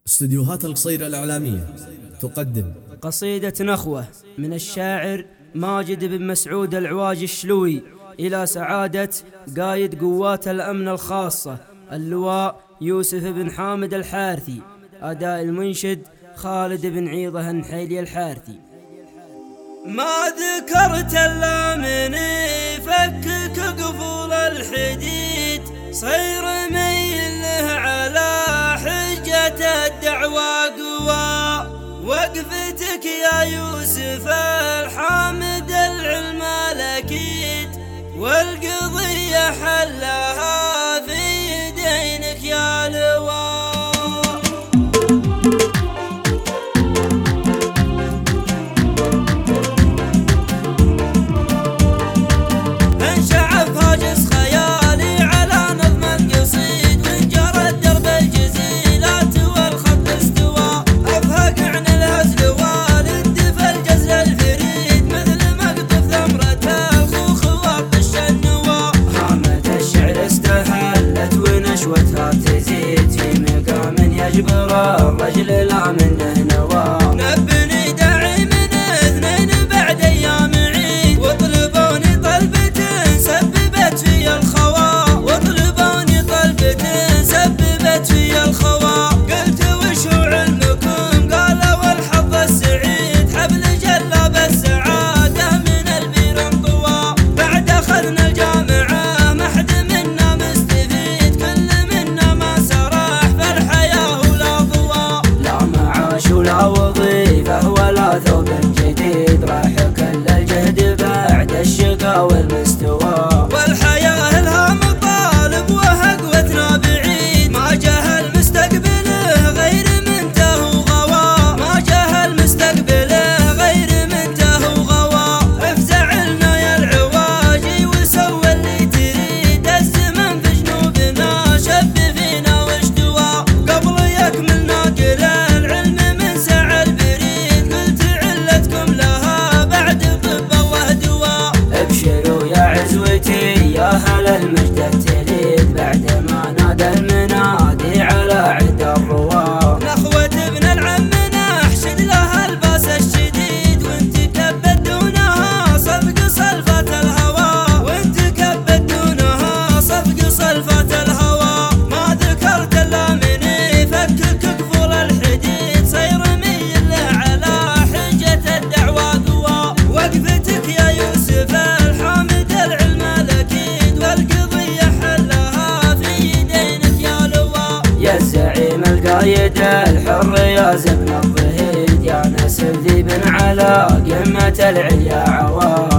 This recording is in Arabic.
استديوهات القصيرة الإعلامية تقدم قصيدة نخوة من الشاعر ماجد بن مسعود العواج الشلوي إلى سعادة قايد قوات الأمن الخاصة اللواء يوسف بن حامد الحارثي. أداء المنشد خالد بن عيضة النحيلي الحارثي. ما ذكرت إلا من فكك قفول الحديد، صير ميله على حجة الدعوى قوى. وقفتك يا يوسف الحامد العلم الأكيد، والقضية حلها في يدينك يا لواء. الرجل لا منه نوى، نبني داعي من اثنين بعد ايام عيد، واطلبوني طلبة سببت في الخوا، واطلبوني طلبة سببت في الخوا. قلت وشو علمكم؟ قالوا الحظ السعيد، حبل جلاب السعادة من البير انطوى. بعد اخذنا الجامعة ما حد منا مستفيد، كل منا ما سرح في الحياة ولا وظيفة ولا ثوب جديد، راح كل الجهد بعد الشقا والمستوى. والحياة لها مطالب وهقوتنا بعيد، ما جه المستقبله غير من ته وغوا، ما جه المستقبله غير من ته وغوا. افزعلنا يا العواجي وسوى اللي تريد، الزمن في جنوبنا شب فينا واشتوى. قبل يكمل ناقل العلم يا هل المجد التليد، بعد ما نادى المنادي على عد الروا. نخوة ابن العم نحشد لها الباس الشديد، وانت كبت دونها صفق صلفة الهوى، وانت كبت دونها صفق صلفة الهوى. ما ذكرت الا من فكك قفول الحديد، صير ميل على حجة الدعوى قوى. وقفتك يا يوسف الحامد العلم الأكيد، والقضية حلها في يدينك يا لواء. يا الزعيم القايد الحر يا زبن الضهيد، يا نسل ذيب على قمة العليا عوا.